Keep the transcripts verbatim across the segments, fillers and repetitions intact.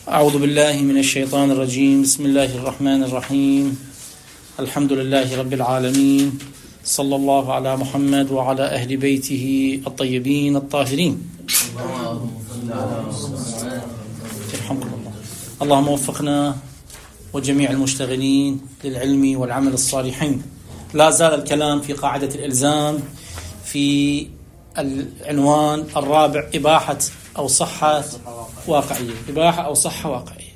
أعوذ بالله من الشيطان الرجيم. بسم الله الرحمن الرحيم. الحمد لله رب العالمين. صلى الله على محمد وعلى أهل بيته الطيبين الطاهرين. يرحمكم الله. اللهم وفقنا وجميع المشتغلين للعلم والعمل الصالحين. لا زال الكلام في قاعدة الإلزام في العنوان الرابع: إباحة أو صحة واقعية. إباحة أو صحة واقعية.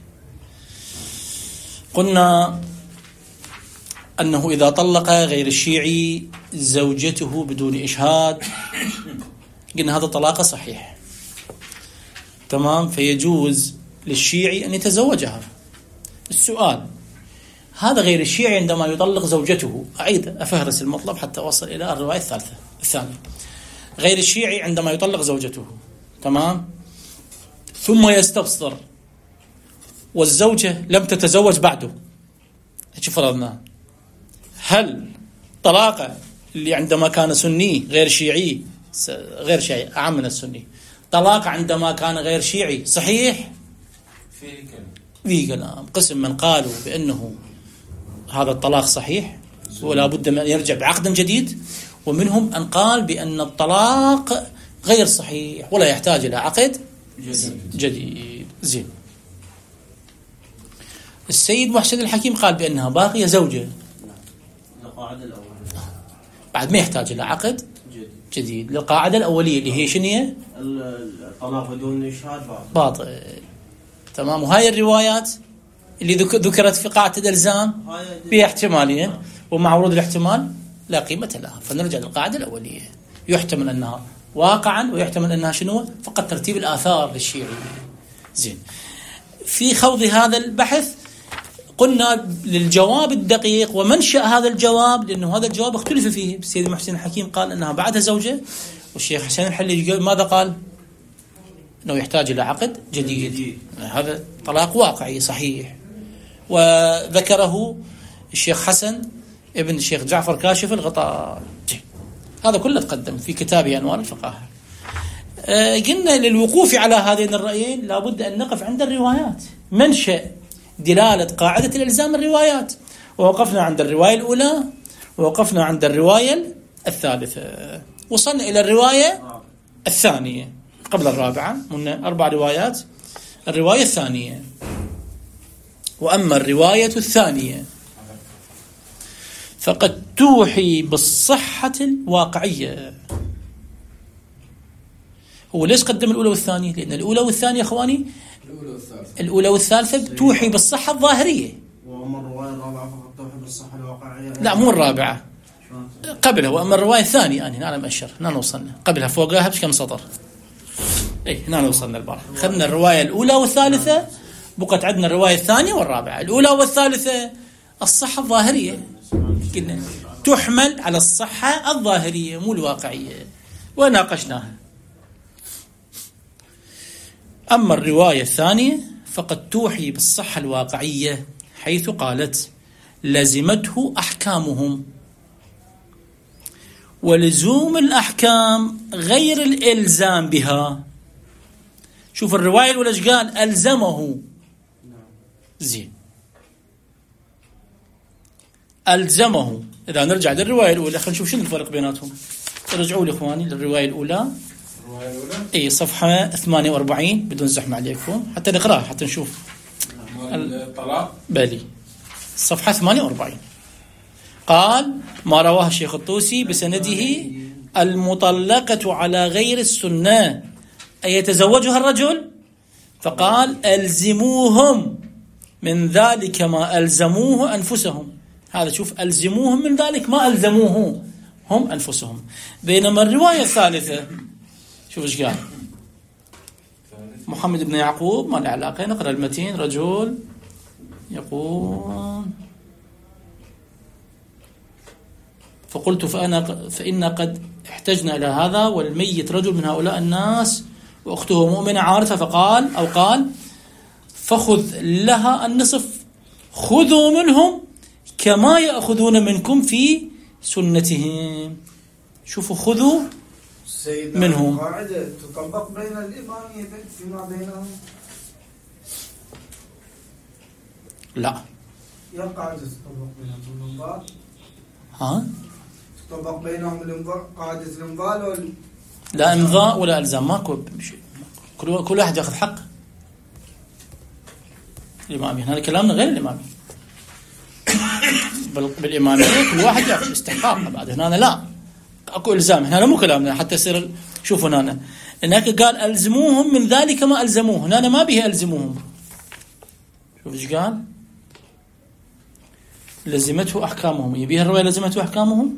قلنا أنه إذا طلق غير الشيعي زوجته بدون إشهاد قلنا هذا طلاق صحيح، تمام، فيجوز للشيعي أن يتزوجها. السؤال: هذا غير الشيعي عندما يطلق زوجته، أعيد أفهرس المطلب حتى أوصل إلى الرواية الثالثة الثانية. غير الشيعي عندما يطلق زوجته، تمام، ثم يستبصر والزوجة لم تتزوج بعده، شو فرضنا؟ هل طلاقه اللي عندما كان سني غير شيعي غير شيعي أعم من السني، طلاق عندما كان غير شيعي صحيح؟ في كلام في كلام. قسم من قالوا بأنه هذا الطلاق صحيح ولا بد من أن يرجع بعقد جديد، ومنهم أن قال بأن الطلاق غير صحيح ولا يحتاج إلى عقد جديد, جديد. زين. السيد محسن الحكيم قال بأنها باقية زوجة، القاعدة الأولى بعد ما يحتاج إلى عقد جديد. للقاعدة الأولية اللي هي شنو؟ الطلاق بدون إشهاد باطل. تمام. وهاي الروايات اللي ذكرت في قاعدة الإلزام فيها احتمالين، ومع ورود الاحتمال لا قيمة لها، فنرجع للقاعدة الأولية. يحتمل أنها واقعا ويحتمل أنها شنو؟ فقط ترتيب الآثار للشيعي. زين. في خوض هذا البحث قلنا للجواب الدقيق ومنشأ هذا الجواب، لأنه هذا الجواب اختلف فيه. السيد محسن الحكيم قال أنها بعدها زوجة، والشيخ حسين الحلي ماذا قال؟ أنه يحتاج إلى عقد جديد, جديد. هذا طلاق واقعي صحيح، وذكره الشيخ حسن ابن الشيخ جعفر كاشف الغطاء. هذا كله تقدم في كتابه أنوار الفقاهة. أه قلنا للوقوف على هذين الرأيين لابد أن نقف عند الروايات. منشأ دلالة قاعدة الإلزام الروايات، ووقفنا عند الرواية الأولى ووقفنا عند الرواية الثالثة، وصلنا إلى الرواية الثانية قبل الرابعة. من أربع روايات، الرواية الثانية. وأما الرواية الثانية فقد توحي بالصحة الواقعية. هو ليش قدم الأولى والثانية؟ لأن الأولى والثانية أخواني الأولى والثالثة, الأولى والثالثة توحي بالصحة الظاهرية. وأما الرواية الرابعة فقد توحي بالصحة الواقعية. لا، مو الرابعة، قبلها. وأما الرواية الثانية أنا هنا مأشر، هنا وصلنا قبلها فوقها بكم سطر. إيه هنا وصلنا البارح. خدنا الرواية الأولى والثالثة، بقت عندنا الرواية الثانية والرابعة. الأولى والثالثة الصحة الظاهرية، قلنا تحمل على الصحة الظاهرية مو الواقعية، وناقشناها. أما الرواية الثانية فقد توحي بالصحة الواقعية، حيث قالت: لزمته أحكامهم. ولزوم الأحكام غير الإلزام بها. شوف الرواية الأولى ايش قال؟ ألزمه. زين، ألزمه. إذا نرجع للرواية الأولى خلينا نشوف شنو الفرق بيناتهم. رجعوا لي إخواني للرواية الأولى. الرواية الأولى أي صفحة ثمانية وأربعين بدون زحمة عليكم حتى نقرأها حتى نشوف الطلاق. بالي صفحة ثمانية وأربعين. قال: ما رواه الشيخ الطوسي بسنده: المطلقة على غير السنة أن يتزوجها الرجل، فقال: ألزموهم من ذلك ما ألزموه أنفسهم. هذا شوف، ألزموهم من ذلك ما ألزموه هم أنفسهم. بينما الرواية الثالثة شوف ايش قال محمد بن يعقوب، ما له علاقة، نقرأ المتين. رجل يقول: فقلت فأنا فإن قد احتجنا إلى هذا، والميت رجل من هؤلاء الناس وأخته مؤمنة عارفة، فقال أو قال: فخذ لها النصف، خذوا منهم كما يأخذون منكم في سنتهم. شوفوا، خذوا منهم. قاعدة تطبق بين الإماميتين فيما بينهم. لا. يا قاعدة تطبق بينهم الإمضاء؟ ها؟ تطبق بينهم الإمضاء قاعدة الإمضاء ولا لا إمضاء ولا إلزام، ماكو شيء، كل كل واحد ياخذ حقه. الإمامية هذا كلامنا غير الإمامية. بالإمامية كل واحد ياخذ استحقاقه، بعد هنا لا اكو إلزام، هنا مو كلامنا حتى يصير. شوفوا هنا هناك قال ألزموهم من ذلك ما ألزموه، هنا ما به ألزموهم. شوف ايش قال؟ لزمته أحكامهم، يبيها الرواية لزمته أحكامهم.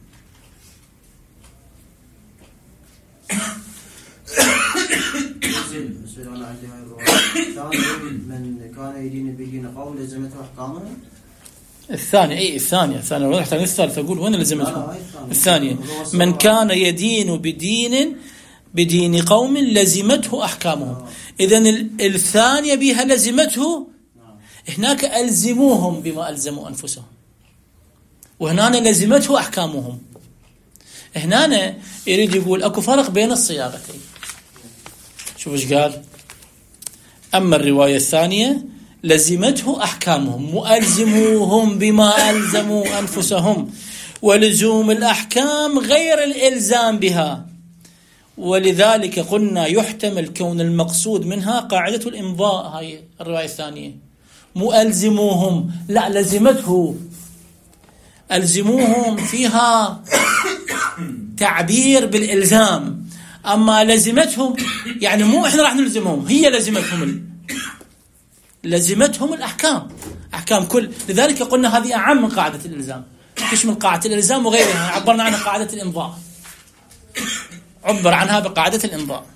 من كان يدين بدين قوم لزمته أحكامهم. الثانية أي الثانية الثانية وضحت عن الثالثة، أقول وين لزمته؟ الثانية من كان يدين بدين بدين قوم لزمته أحكامهم. إذن الثانية بها لزمته، هناك ألزموهم بما ألزموا أنفسهم، وهنا لزمته أحكامهم. هنا يريد يقول أكو فرق بين الصياغتين. شوف ايش قال؟ أما الرواية الثانية لزمته أحكامهم، مؤلزموهم بما ألزموا أنفسهم، ولزوم الأحكام غير الإلزام بها، ولذلك قلنا يحتمل كون المقصود منها قاعدة الإمضاء. هاي الرواية الثانية مؤلزموهم، لا لزمته. ألزموهم فيها تعبير بالإلزام، أما لزمتهم يعني مو إحنا راح نلزمهم، هي لزمتهم ال... لزمتهم الأحكام، أحكام كل. لذلك قلنا هذه أعم من قاعدة الإلزام، تشمل قاعدة الإلزام وغيرها. عبرنا عنها قاعدة الإمضاء، عبر عنها بقاعدة الإمضاء.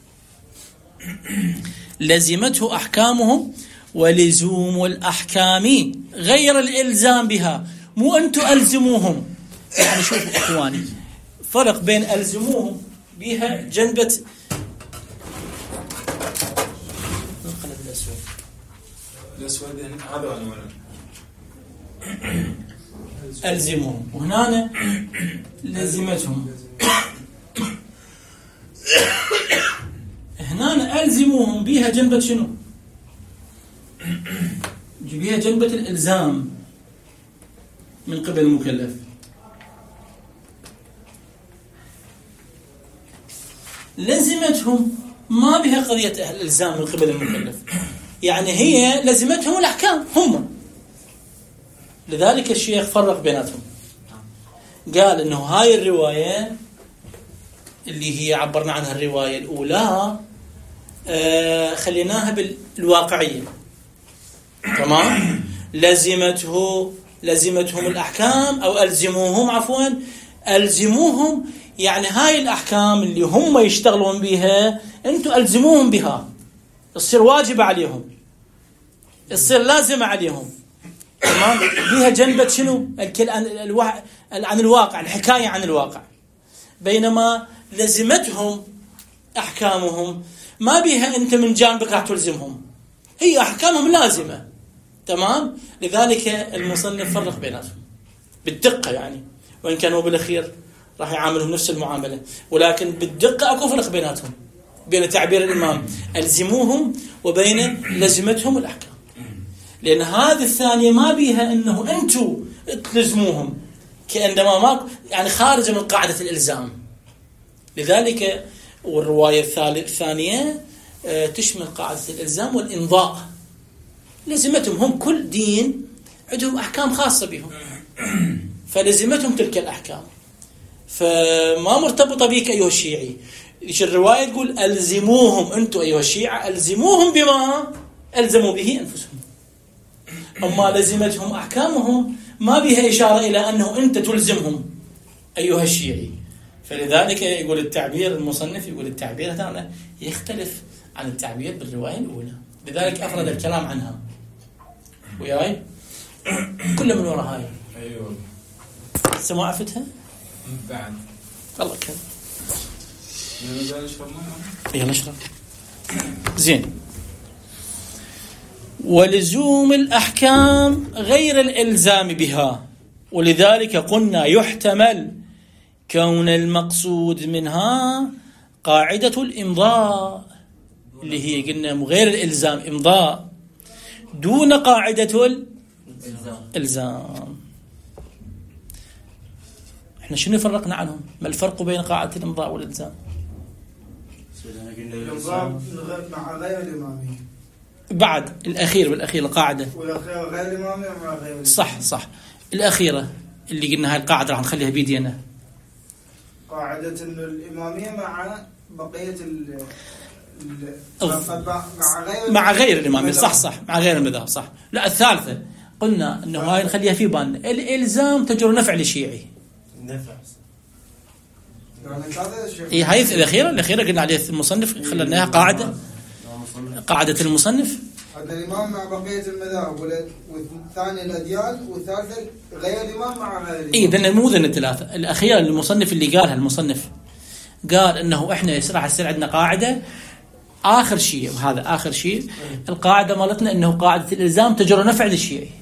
لزمته أحكامهم، ولزوم الأحكام غير الإلزام بها، مو أنتم ألزموهم. يعني شوفوا إخواني، فرق بين ألزموهم بها جنبة القلب الأسود الأسود هذا عنوانه ألزموهم، وهنا لزمتهم. هنا ألزموهم بها جنبة شنو؟ بها جنبة الإلزام من قبل المكلف. لزمتهم ما بها قضية الإلزام من قبل المكلف، يعني هي لزمتهم الأحكام هم. لذلك الشيخ فرق بيناتهم، قال إنه هاي الرواية اللي هي عبرنا عنها الرواية الأولى آه خليناها بالواقعية، تمام؟ لزمته لزمتهم الأحكام أو ألزموهم، عفوا ألزموهم، يعني هاي الأحكام اللي هم يشتغلون بها أنتم ألزموهم بها، تصير واجبة عليهم، تصير لازمة عليهم، تمام؟ بها جنبة شنو؟ الكل عن الواقع، عن الواقع، الحكاية عن الواقع. بينما لزمتهم أحكامهم ما بها أنت من جانبك راح تلزمهم، هي أحكامهم لازمة، تمام؟ لذلك المصنف فرق بيناتهم بالدقة، يعني وإن كانوا بالأخير راح يعاملهم نفس المعاملة، ولكن بالدقة أكو فرق بيناتهم، بين تعبير الإمام ألزموهم وبين لزمتهم الأحكام. لأن هذه الثانية ما بيها أنه أنتوا تلزموهم، كأنما ما يعني خارج من قاعدة الإلزام. لذلك والرواية الثانية تشمل قاعدة الإلزام والإمضاء. لزمتهم هم كل دين عندهم أحكام خاصة بهم، فلزمتهم تلك الأحكام، فما مرتبطة بك أيها الشيعي. إيش الرواية تقول؟ ألزموهم أنتم أيها الشيعة، ألزموهم بما ألزموا به أنفسهم. أما لزمتهم أحكامهم ما بها إشارة إلى أنه أنت تلزمهم أيها الشيعي. فلذلك يقول التعبير المصنف، يقول التعبير هذا يختلف عن التعبير بالرواية الأولى، لذلك أفرد الكلام عنها. وياي كل من وراء هاي أيوة سمو عفتها بعد الله كذا يلا نشرب يلا نشرب زين. ولزوم الأحكام غير الإلزام بها، ولذلك قلنا يحتمل كون المقصود منها قاعدة الإمضاء اللي هي قلنا غير الإلزام إمضاء، دون قاعدة إلزام. احنا شنو فرقنا عنهم؟ ما الفرق بين قاعدة الإمضاء والإلزام؟ الإمضاء مع غير الإمامية بعد الأخير والأخير القاعدة والأخير غير الإمامية مع غير الإمامية. صح صح. الأخيرة اللي قلنا هاي القاعدة راح نخليها بيدينا، قاعدة إنه الإمامية مع بقية ال أغ... مع غير مع غير الإمامية. صح صح مع غير المذهب صح. لا الثالثة قلنا إنه هاي نخليها في بالنا، الإلزام تجر نفع للشيعي. نفع. إيه هاي الأخيرة الأخيرة قلنا عليها المصنف خلناها قاعدة قاعدة المصنف. هذا الإمام مع بقية المذاهب والثاني الأديان والثالثة غير الإمام مع غير الإمام. إيه ذن مو ذن الثلاثة. الأخيرة المصنف اللي قالها المصنف قال إنه إحنا راح يصير عندنا قاعدة آخر شيء، وهذا آخر شيء القاعدة مالتنا إنه قاعدة الإلزام تجر نفع للشيعي،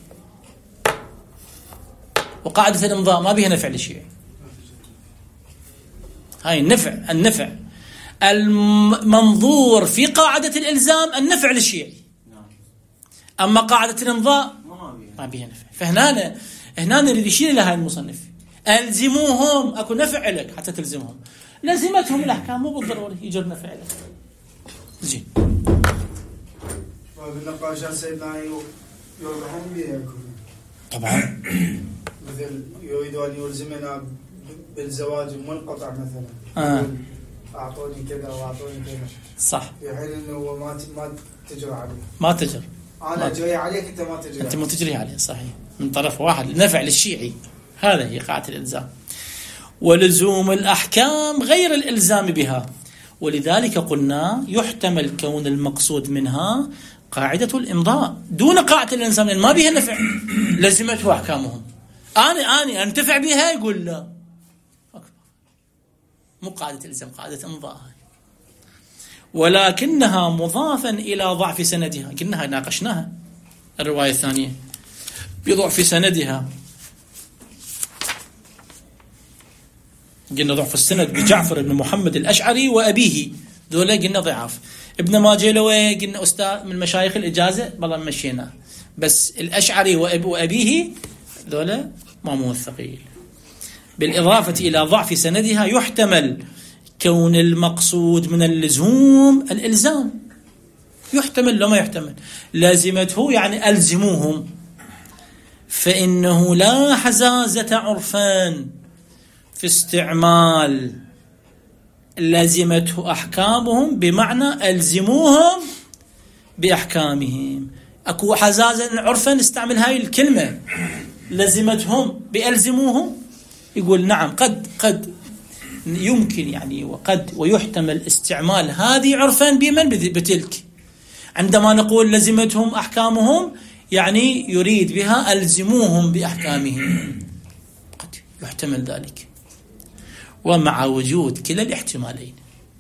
وقاعدة الإمضاء ما بيها نفع للشيعي. هاي النفع النفع المنظور في قاعدة الإلزام النفع للشيعي، أما قاعدة الإمضاء ما بيها نفع. فهنا هنا نريد يشير إلى هاي المصنف، ألزموهم أكو نفع لك حتى تلزمهم، لزمتهم الأحكام مو بالضرورة يجر نفع لك. زين. فبالنقاشات سيدنا يوضحون بها طبعا. مثل يريد أن يلزمنا بالزواج منقطع مثلا. آه. أعطوني كذا وأعطوني كذا. صح. في حين إنه ما ما تجري عليه. ما تجر. أنا أجري عليك أنت ما تجري. أنت ما تجري عليه صحيح. من طرف واحد نفع للشيعي. هذا هي قاعدة الإلزام. ولزوم الأحكام غير الإلزام بها، ولذلك قلنا يحتمل كون المقصود منها قاعدة الإمضاء دون قاعدة الإلزام، لأن ما بها نفع لزمته أحكامهم. أنا أنا أنتفع بها يقول لا، مو قاعدة الإلزام، قاعدة إمضاء، ولكنها مضافا إلى ضعف سندها. قلنا ناقشناها الرواية الثانية بضعف سندها، قلنا ضعف السند بجعفر بن محمد الأشعري وأبيه، ذولا قلنا ضعاف. ابن ماجلوي قلنا أستاذ من مشايخ الإجازة والله مشينا، بس الأشعري وأب وأبيه ذولا ما موثقين. بالإضافة إلى ضعف سندها يحتمل كون المقصود من اللزوم الإلزام، يحتمل لو ما يحتمل. لازمته يعني ألزموهم، فإنه لا حزازة عرفان في استعمال لازمته أحكامهم بمعنى ألزموهم بأحكامهم. أكو حزازة عرفا نستعمل هاي الكلمة لازمتهم بألزموهم، يقول نعم قد قد يمكن يعني وقد ويحتمل استعمال هذه عرفا بمن بتلك. عندما نقول لازمتهم أحكامهم يعني يريد بها ألزموهم بأحكامهم، قد يحتمل ذلك. ومع وجود كلا الاحتمالين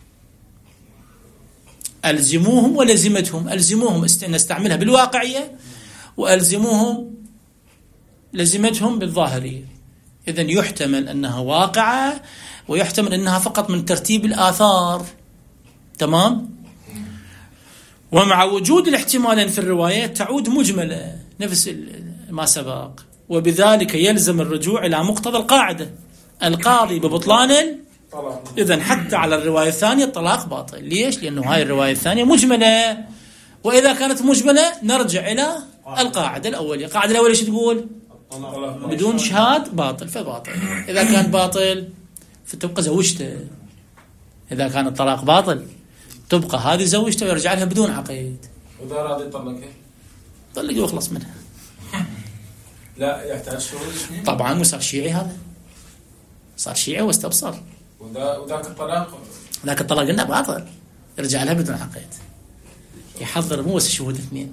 ألزموهم ولزمتهم، ألزموهم نستعملها بالواقعية، وألزموهم لزمتهم بالظاهرية. إذن يحتمل أنها واقعة، ويحتمل أنها فقط من ترتيب الآثار. تمام. ومع وجود الاحتمالين في الروايات تعود مجملة نفس ما سبق، وبذلك يلزم الرجوع إلى مقتضى القاعدة القاضي ببطلان الطلاق. إذن حتى على الرواية الثانية الطلاق باطل. ليش؟ لأنه هاي الرواية الثانية مجملة، وإذا كانت مجملة نرجع إلى القاعدة الأولية. القاعدة الأولية شو تقول؟ بدون شهاد باطل، فباطل. إذا كان باطل فتبقى زوجته. إذا كان الطلاق باطل تبقى هذه زوجته ويرجع لها بدون عقيد. وإذا راضي يطلقها طلق ويخلص منها. لا يحتاج شهود. طبعا مو صار شيعي، هذا صار شيعي واستبصر. وذاك الطلاق ذاك الطلاق قلنا باطل، يرجع لها بدون عقيد. يحضر مو بس شهود اثنين،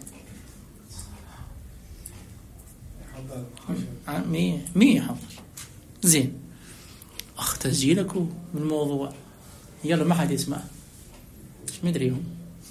مية مية يحضر. زين أخ تسجيلك من الموضوع، يلا ما حد يسمع. ايش مدري هم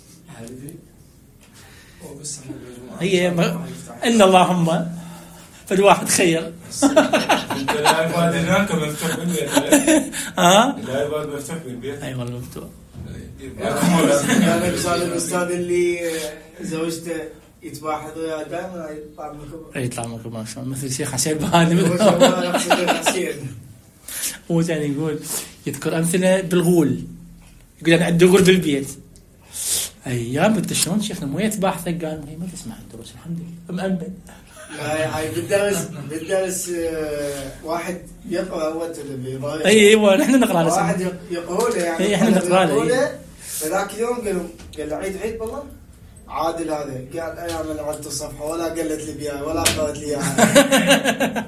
هي ما... إلا اللهم فالواحد خير. انت الايباد هناك مفتوح بالبيت. ها الايباد مفتوح بالبيت. اي والله مفتوح. يعني مثال الاستاذ اللي زوجته يتباحث وياه دائما يطلع منكم. يطلع منكم ما شاء الله مثل الشيخ حسين بهاني. ما شاء الله نفس الشيخ حسين. هو يعني يقول يذكر أمثلة بالغول، يقول أنا عندي غول بالبيت أيام أنت شلون شيخنا مو يتباحثك؟ قال ما تسمع الدروس الحمد لله مأمن. لا هاي بالدرس بالدرس واحد يقرأ هو تلبي. أي أيوة نحن نقرأ له. واحد يقول يعني. إيه إحنا نقرأ له. فذاك اليوم قال قال عيد عيد والله عادل هذا قال أيام أنا عدت الصفحة ولا قلت لي بيها ولا قالت لي إياها.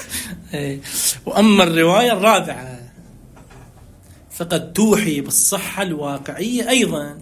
وأما الرواية الرابعة فقد توحي بالصحة الواقعية أيضا.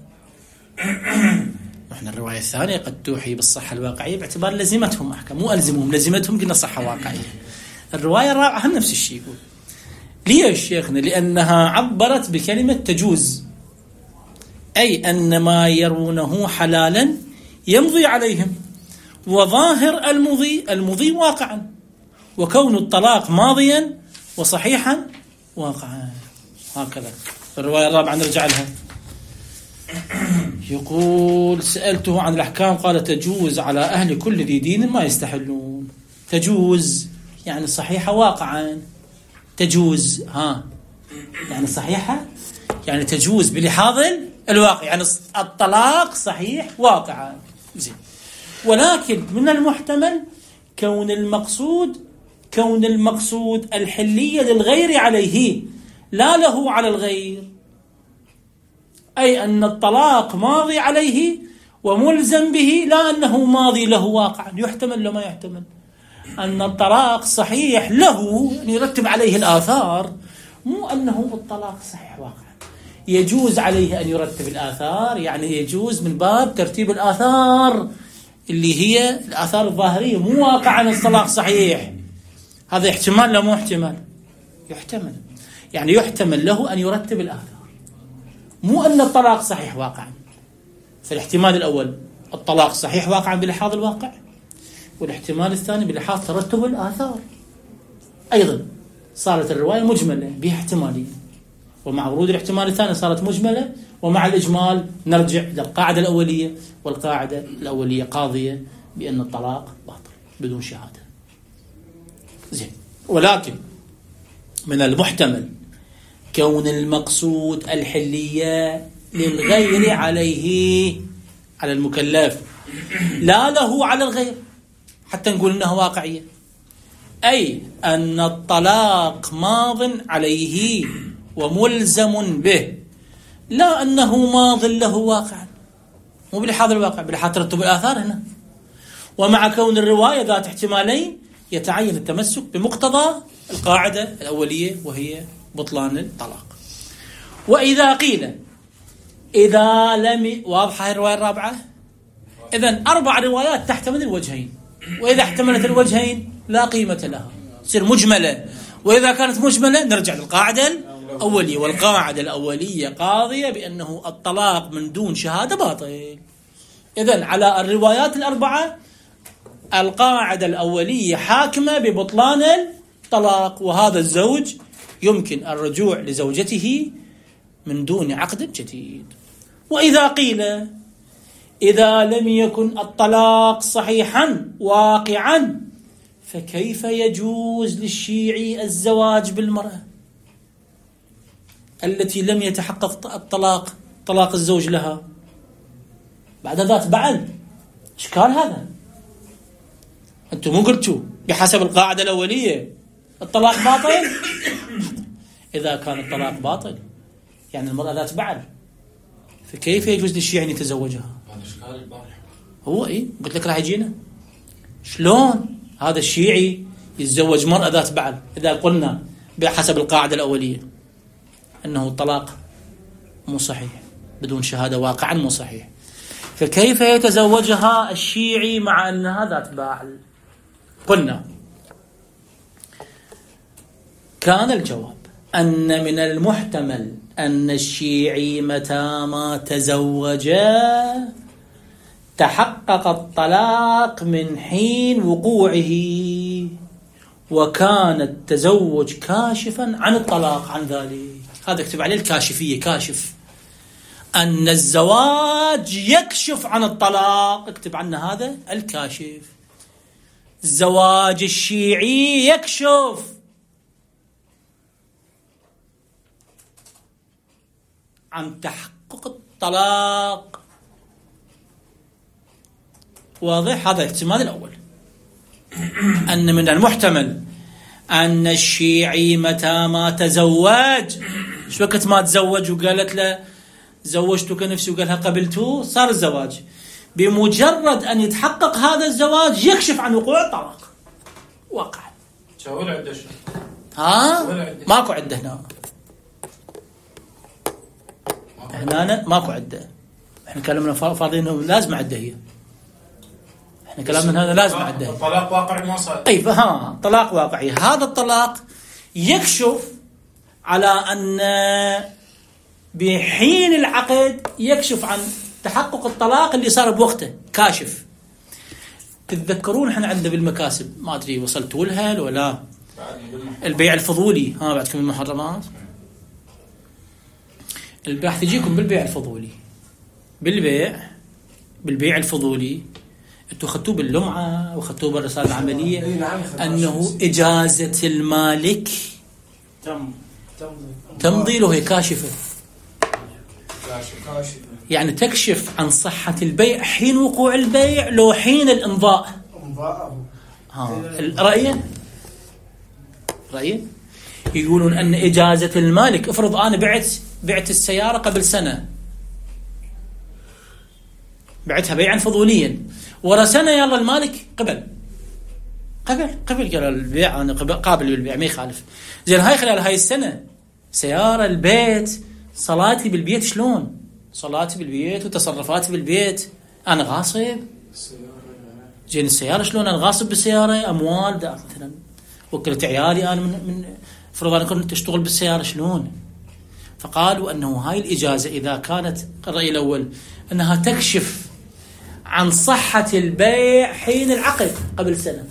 احنا الرواية الثانية قد توحي بالصحة الواقعية باعتبار لزمتهم أحكام، مو ألزمهم لزمتهم قلنا صحة واقعية. الرواية الرابعة هم نفس الشيء يقول. ليش شيخنا؟ لأنها عبرت بكلمة تجوز، أي أن ما يرونه حلالا يمضي عليهم، وظاهر المضي المضي واقعا، وكون الطلاق ماضيا وصحيحا واقعا. هكذا الرواية الرابعة نرجع لها. يقول سألته عن الأحكام قال تجوز على أهل كل ذي دين ما يستحلون. تجوز يعني صحيحة واقعا. تجوز ها يعني صحيحة يعني تجوز بلحاظ الواقع، يعني الطلاق صحيح واقعا. زين. ولكن من المحتمل كون المقصود كون المقصود الحلية للغير عليه لا له على الغير، أي أن الطلاق ماضي عليه وملزم به لا أنه ماضي له واقعا. يحتمل لما يحتمل أن الطلاق صحيح له أن يرتب عليه الآثار، مو أنه الطلاق صحيح واقعا. يجوز عليه أن يرتب الآثار، يعني يجوز من باب ترتيب الآثار اللي هي الآثار الظاهرية، مو واقعا الطلاق صحيح. هذا احتمال لا مو احتمال؟ يحتمل، يعني يحتمل له أن يرتب الآثار، مو أن الطلاق صحيح واقعا. فالاحتمال الأول الطلاق صحيح واقعا بلحاظ الواقع، والاحتمال الثاني بلحاظ ترتب الآثار. أيضا صارت الرواية مجملة بها احتمالية، ومع ورود الاحتمال الثاني صارت مجملة، ومع الإجمال نرجع للقاعدة الأولية، والقاعدة الأولية قاضية بأن الطلاق باطل بدون شهادة. زين. ولكن من المحتمل كون المقصود الحلية للغير عليه على المكلف لا له على الغير، حتى نقول إنها واقعية، أي أن الطلاق ماض عليه وملزم به لا أنه ماض له واقعا، مو بلحاظ الواقع، بلحاظ ترتب الآثار هنا. ومع كون الرواية ذات احتمالين يتعين التمسك بمقتضى القاعدة الأولية وهي بطلان الطلاق. وإذا قيل إذا لم واضحة الرواية الرابعة، إذن أربع روايات تحتمل الوجهين، وإذا احتملت الوجهين لا قيمة لها، تصير مجملة. وإذا كانت مجملة نرجع للقاعدة الأولية، والقاعدة الأولية قاضية بأنه الطلاق من دون شهادة باطل. إذن على الروايات الأربعة القاعدة الأولية حاكمة ببطلان الطلاق، وهذا الزوج يمكن الرجوع لزوجته من دون عقد جديد. وإذا قيل إذا لم يكن الطلاق صحيحا واقعا فكيف يجوز للشيعي الزواج بالمرأة التي لم يتحقق الطلاق طلاق الزوج لها بعد ذات بعد؟ إشكال هذا. أنتم مو قلتوا بحسب القاعدة الأولية الطلاق باطل؟ إذا كان الطلاق باطل يعني المرأة ذات بعل، فكيف يجوز للشيعي أن يتزوجها؟ هذا إشكال البارح. هو إيه قلت لك راح يجينا شلون هذا الشيعي يتزوج مرأة ذات بعل إذا قلنا بحسب القاعدة الأولية أنه الطلاق مو صحيح بدون شهادة واقعا مو صحيح، فكيف يتزوجها الشيعي مع أنها ذات بعل؟ قلنا كان الجواب أن من المحتمل أن الشيعي متى ما تزوج تحقق الطلاق من حين وقوعه، وكان التزوج كاشفا عن الطلاق عن ذلك. هذا اكتب عليه الكاشفية، كاشف أن الزواج يكشف عن الطلاق. اكتب عنا هذا الكاشف. الزواج الشيعي يكشف عن تحقق الطلاق. واضح؟ هذا الاحتمال الأول، أن من المحتمل أن الشيعي متى ما تزوج، شو وقت ما تزوج وقالت له زوجتك نفسي وقالها قبلته، صار الزواج. بمجرد أن يتحقق هذا الزواج يكشف عن وقوع الطلاق. واقع. شو العدة؟ ها؟ ماكو عدة هنا. هنا ماكو عدة. احنا كلامنا فاضيين انه لازم عدة هي. احنا كلامنا هذا لازم عدة. الطلاق واقعي ما صار. اي فها طلاق واقعي. هذا الطلاق يكشف على أن بحين العقد يكشف عن تحقق الطلاق اللي صار بوقته. كاشف. تتذكرون احنا عندنا بالمكاسب، ما ادري وصلتوا لها ولا البيع الفضولي. ها بعدكم المحرمات. البحث يجيكم بالبيع الفضولي. بالبيع بالبيع الفضولي انتم اخذتوه باللمعه واخذتوه بالرساله العمليه انه اجازه المالك تم تمضي له هي كاشفه. كاشف يعني تكشف عن صحه البيع حين وقوع البيع لو حين الامضاء. امضاءه. ها رأيه رأيه يقولون أن إجازة المالك، افرض أنا بعت بعت السيارة قبل سنة، بعتها بيعا فضوليا، ورا سنة يلا المالك قبل قبل قبل قال البيع أنا قابل للبيع ما يخالف. زين هاي خلال هاي السنة سيارة، البيت، صلاتي بالبيت، شلون صلاتي بالبيت وتصرفاتي بالبيت أنا غاصب. زين السيارة شلون أنا غاصب بالسيارة؟ أموال مثلا وكلت عيالي أنا من من فرض أنا كنت أشتغل بالسيارة شلون؟ فقالوا أنه هاي الإجازة إذا كانت الرأي الأول أنها تكشف عن صحة البيع حين العقد قبل سنة.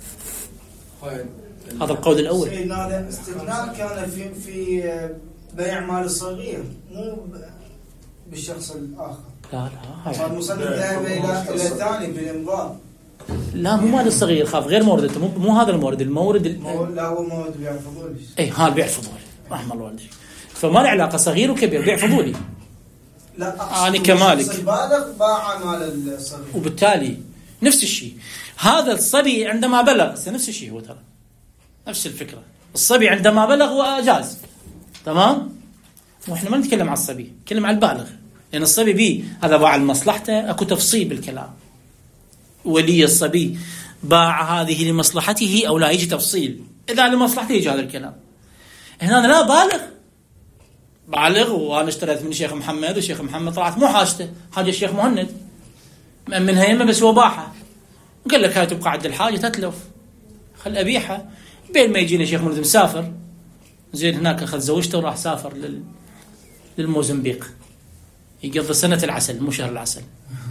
هذا القول الأول. هذا استثناء كان في في بيع مال الصغير مو بالشخص الآخر. لا لا صار مصنف ذهب إلى إلى الثاني بالإمضاء. لا مو مال الصغير، خاف غير مورد، مو مو هذا المورد، المورد ال... لا هو مورد بيع فضولي. اي ها البيع الفضولي رحم الله والديك. فما له علاقه صغير وكبير، بيع فضولي. لا انا كمالك البالغ باع مال الصغير، وبالتالي نفس الشيء هذا الصبي عندما بلغ نفس الشيء هو ترى نفس الفكره. الصبي عندما بلغ واجاز تمام، واحنا ما نتكلم عن الصبي، نتكلم عن البالغ، لان الصبي بي هذا باع لمصلحته، اكو تفصيل بالكلام. ولي الصبي باع هذه لمصلحته أو لا، يجي تفصيل. إذا لمصلحته يجي هذا الكلام. هنا أنا لا بالغ بالغ وأنا اشتريت من الشيخ محمد والشيخ محمد طلعت مو حاجته، حاجة الشيخ مهند مأمنها يمه بس هو باعها، قال لك هاي تبقى عند الحاجة تتلف خل أبيعها. بين ما يجينا الشيخ مهند مسافر، زين هناك أخذ زوجته وراح سافر لل... للموزمبيق يقضي سنة العسل مو شهر العسل.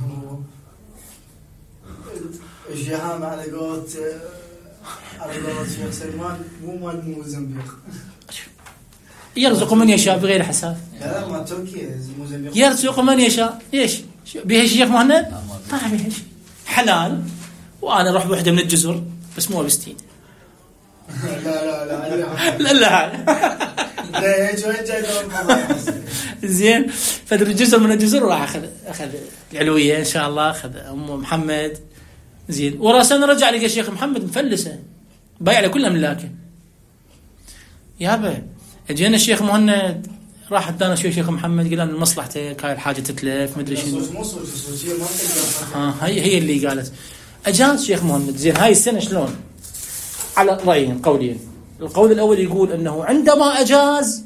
الجهام على قولة على قولة الشيخ سلمان مو مال موزمبيق، يرزق من يشاء بغير حساب. لا ما تركيا موزمبيق يرزق من يشاء. ايش بيه الشيخ مهند؟ ما بيه شيء حلال، وانا اروح بوحده من الجزر بس مو بستين. لا لا لا لا لا لا ايش وين جاي زين فدر الجزر من الجزر وراح اخذ اخذ العلويه ان شاء الله، اخذ ام محمد. زين ورا سنه رجع لقى الشيخ محمد مفلسه بايع له كلها ملاكه. يابا اجينا الشيخ مهند راح ادانا شوي شيخ محمد قال لنا مصلحتك هاي الحاجه تتلف مدري شنو. ها هي هي اللي قالت اجاز شيخ مهند. زين هاي السنه شلون؟ على رايين قولين. القول الاول يقول انه عندما اجاز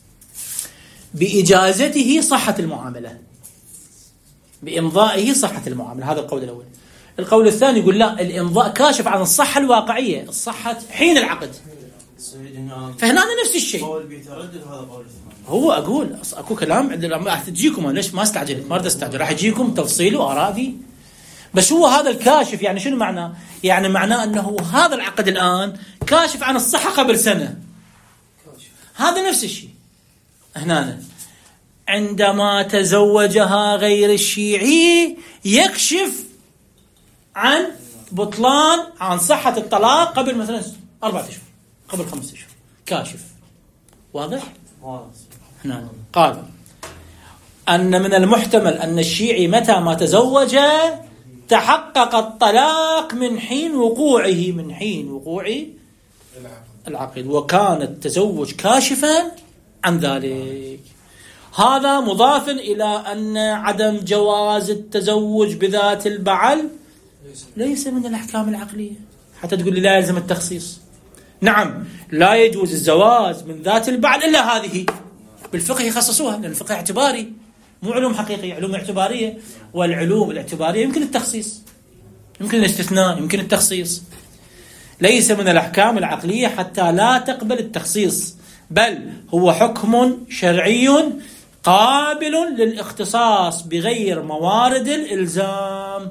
باجازته صحه المعامله، بامضائه صحه المعامله، هذا القول الاول. القول الثاني يقول لا، الامضاء كاشف عن الصحه الواقعيه، الصحه حين العقد. فهنا نفس الشيء. قول بيتردد هذا قول هو اقول اكو كلام راح تجيكم، ليش ما استعجلت؟ ما اريد استعجل، راح يجيكم تفصيل واراء فيه. بس هو هذا الكاشف يعني شنو معناه؟ يعني معناه انه هذا العقد الان كاشف عن الصحه قبل سنه. هذا نفس الشيء هنا عندما تزوجها غير الشيعي يكشف عن بطلان عن صحة الطلاق قبل مثلا أربعة أشهر قبل خمسة أشهر كاشف. واضح؟ نعم. قال أن من المحتمل أن الشيعي متى ما تزوج تحقق الطلاق من حين وقوعه من حين وقوع العقد، وكان التزوج كاشفا عن ذلك. هذا مضاف إلى أن عدم جواز التزوج بذات البعل ليس من الأحكام العقلية، حتى تقول لي لا يلزم التخصيص. نعم لا يجوز الزواج من ذات البعل إلا هذه، بالفقه يخصصوها لأن الفقه اعتباري مو علوم حقيقية، علوم اعتبارية، والعلوم الاعتبارية يمكن التخصيص، يمكن الاستثناء، يمكن التخصيص. ليس من الأحكام العقلية حتى لا تقبل التخصيص، بل هو حكم شرعي قابل للاختصاص بغير موارد الإلزام.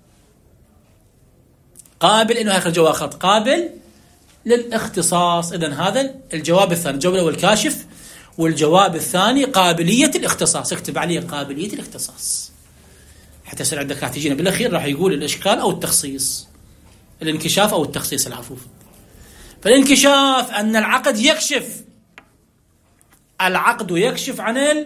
قابل إنه هيك الجواب خط، قابل للاختصاص. إذن هذا الجواب الثاني. الجواب الأول كاشف، والجواب الثاني قابلية الاختصاص. اكتب عليه قابلية الاختصاص حتى يصير عندك راح تجينا بالأخير راح يقول الإشكال أو التخصيص، الانكشاف أو التخصيص العفو. فالانكشاف أن العقد يكشف، العقد يكشف عن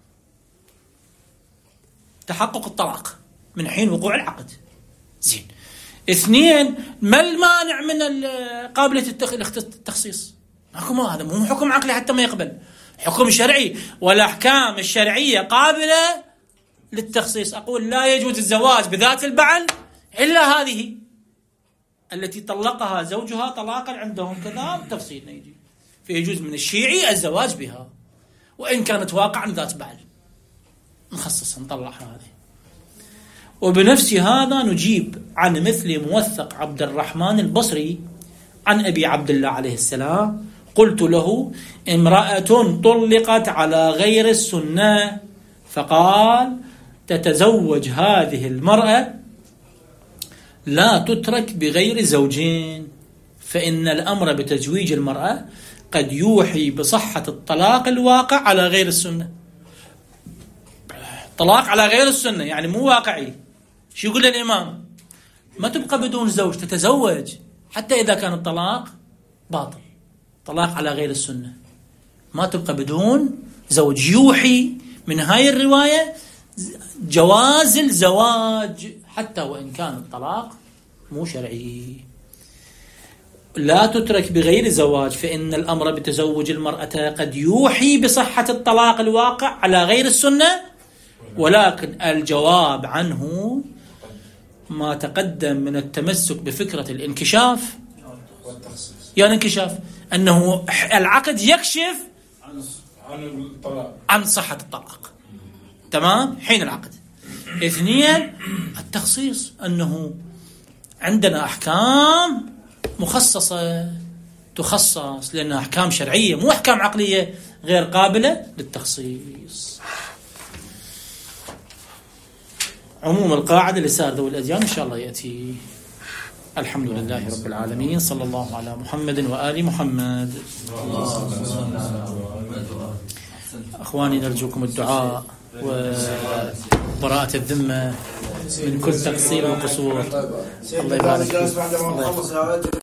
تحقق الطلاق من حين وقوع العقد. زين. اثنين، ما المانع من قابلية التخصيص؟ حكم هذا مو حكم عقلي حتى ما يقبل، حكم شرعي، والأحكام الشرعية قابلة للتخصيص. أقول لا يجوز الزواج بذات البعل إلا هذه التي طلقها زوجها طلاقا عندهم كذا تفصيل نيجي، فيجوز من الشيعي الزواج بها وإن كانت واقعا ذات بعل، نخصصها نطلعها هذه. وبنفس هذا نجيب عن مثل موثق عبد الرحمن البصري عن أبي عبد الله عليه السلام: قلت له: امرأة طلقت على غير السنة، فقال: تتزوج هذه المرأة لا تترك بغير زوجين، فإن الأمر بتزويج المرأة قد يوحي بصحة الطلاق الواقع على غير السنة. طلاق على غير السنة يعني مو واقعي. شو يقول الإمام؟ ما تبقى بدون زوج، تتزوج حتى إذا كان الطلاق باطل. طلاق على غير السنة ما تبقى بدون زوج. يوحي من هاي الرواية جواز الزواج حتى وإن كان الطلاق مو شرعي. لا تترك بغير زواج، فإن الأمر بتزوج المرأة قد يوحي بصحة الطلاق الواقع على غير السنة، ولكن الجواب عنه ما تقدم من التمسك بفكرة الانكشاف يعني انكشاف أنه العقد يكشف عن صحة الطلاق تمام حين العقد. اثنين، التخصيص أنه عندنا أحكام مخصصة تخصص لأنها أحكام شرعية مو أحكام عقلية غير قابلة للتخصيص. عموم القاعدة لسائر ذوي الأديان إن شاء الله يأتي. الحمد لله رب العالمين، صلى الله على محمد وآل محمد. أخواني نرجوكم الدعاء وبراءة الذمة من كل تقصير وقصور. الله يبارك فيك.